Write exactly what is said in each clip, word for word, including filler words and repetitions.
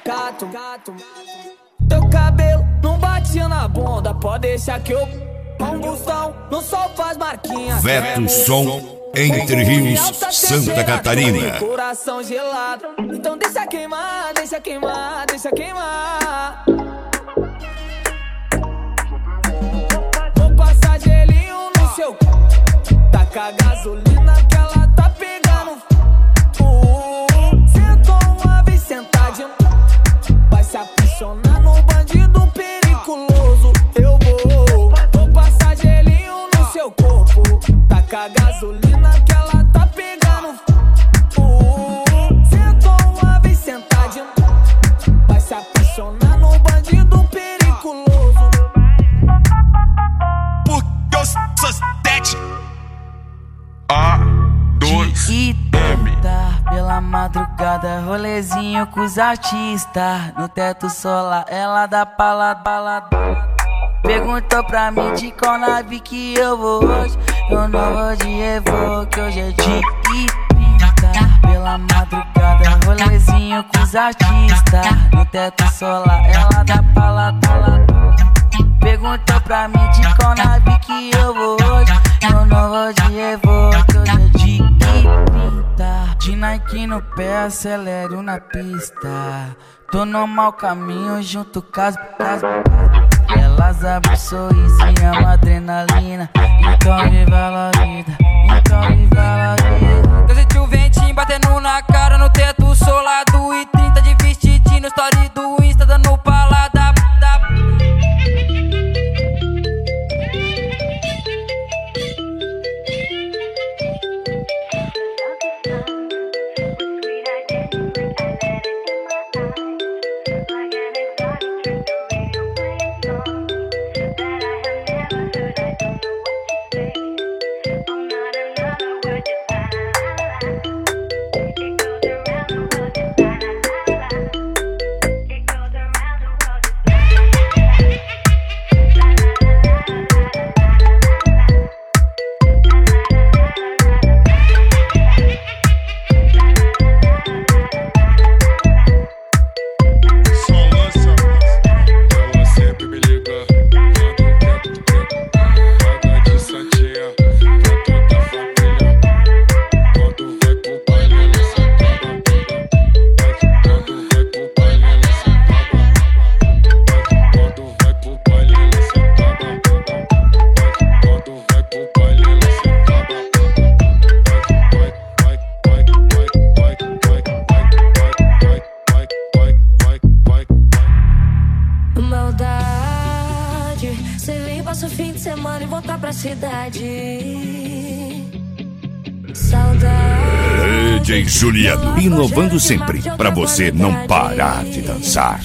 cato. Teu cabelo não batia na bunda, pode deixar que eu combustão no sol faz marquinha. Veto Som, Entre Rios, Santa Catarina. Coração gelado, então deixa queimar, deixa queimar, deixa queimar. Vou passar gelinho no seu c... Taca a gasolina que ela tá pegando. uh, Sentou uma vez sentadinho, vai se apaixonar no bandido periculoso. Eu vou, vou passar gelinho no seu corpo. Taca a gasolina que ela tá pegando. uh, Sentou uma vez sentadinho, vai se apaixonar no bandido periculoso. Porque eu sou sete A dois M. Pela madrugada, rolezinho com os artistas. No teto solar, ela dá pala, bala. Perguntou pra mim de qual nave que eu vou hoje. Eu não vou de Evoque, hoje é de trinta. Pela madrugada, rolezinho com os artistas. No teto solar, ela dá pala, bala. Perguntou pra mim de qual nave que eu vou hoje. Eu não vou de Evoque, hoje é de trinta. De Nike no pé, acelero na pista. Tô no mau caminho junto com as b******. Elas abrem o sorriso e amam adrenalina. Então viva a vida, então viva a vida. Eu senti o ventinho batendo na cara no teto solado e trinta de vestidinho, story do Insta dando palada. D J Juliano, inovando sempre, pra você não parar de dançar.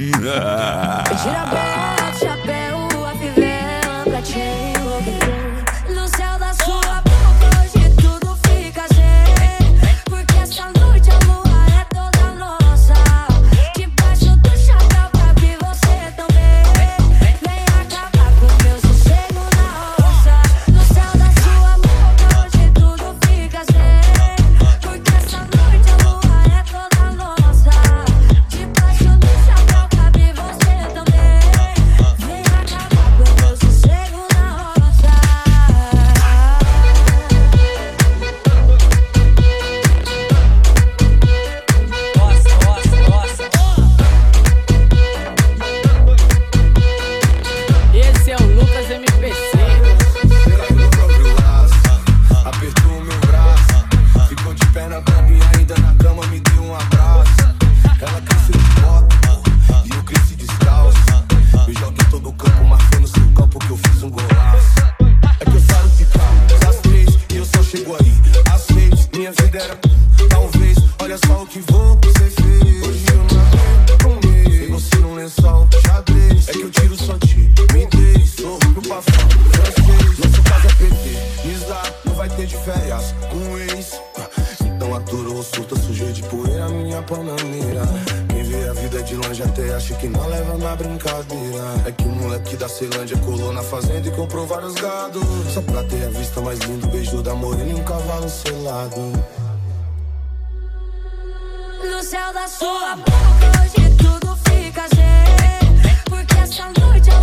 É que o moleque da Ceilândia colou na fazenda e comprou vários gados. Só pra ter a vista mais linda, o beijo da morena e um cavalo selado. No céu da sua boca hoje tudo fica zero. Porque essa noite ela